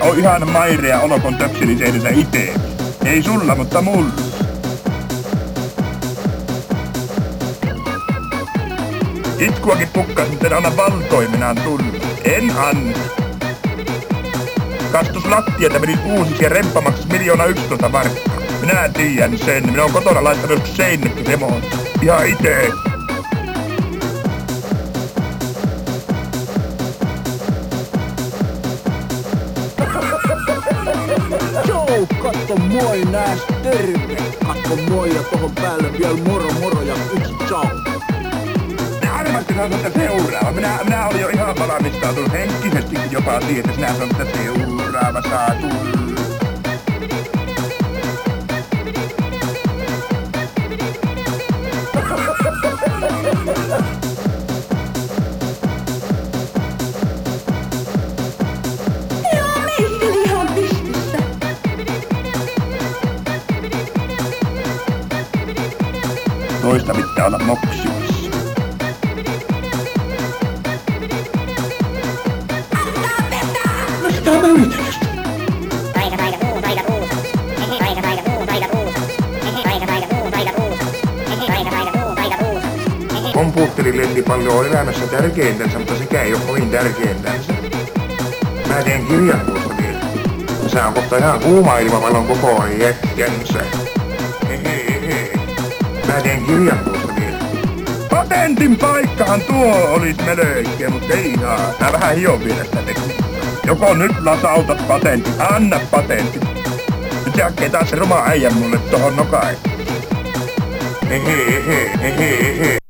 on ihan mairea olokon töpseliseidensä itee. Ei sulla, mutta mulla. Itkuakin pukkas, mutta en anna valtoimenaan tulla. En anna. Kastus lattiata meni uusiksi ja remppa maksas 1 markkaa. Minä tiedän sen. Minä oon kotona laittanut joskus seinäkin demoon. Ihan itee. Joo, katso moi, nääs terve. Katso moi ja tohon päälle vielä moro ja yksi ciao. Minä arvasti sanoa, että seuraava. Minä olin jo ihan valmistautunut henkisestikin jopa siihen, että sinä sanot, että seuraava saa tulla. Joo, meistä ihan pystyssä. Toista pitää olla moksimassa. No sitä mä yritän just. Kompuutterilentipallo on elämässä tärkeintänsä, mutta sekä ei oo kovin tärkeintänsä. Mä teen kirjan tuosta vielä. Sä on kohta ihan kuuma ilmavallon koko jätkänsä. Mä teen kirjan tuosta vielä. Patentin paikkahan tuo olis melkein, mut ei ihan. Mä vähän hion vielä sitä tekniikkaa. Joko nyt lasautat patentin, anna patentti. Nyt sä hakkee taas se ruma äijän mulle tohon nokaan.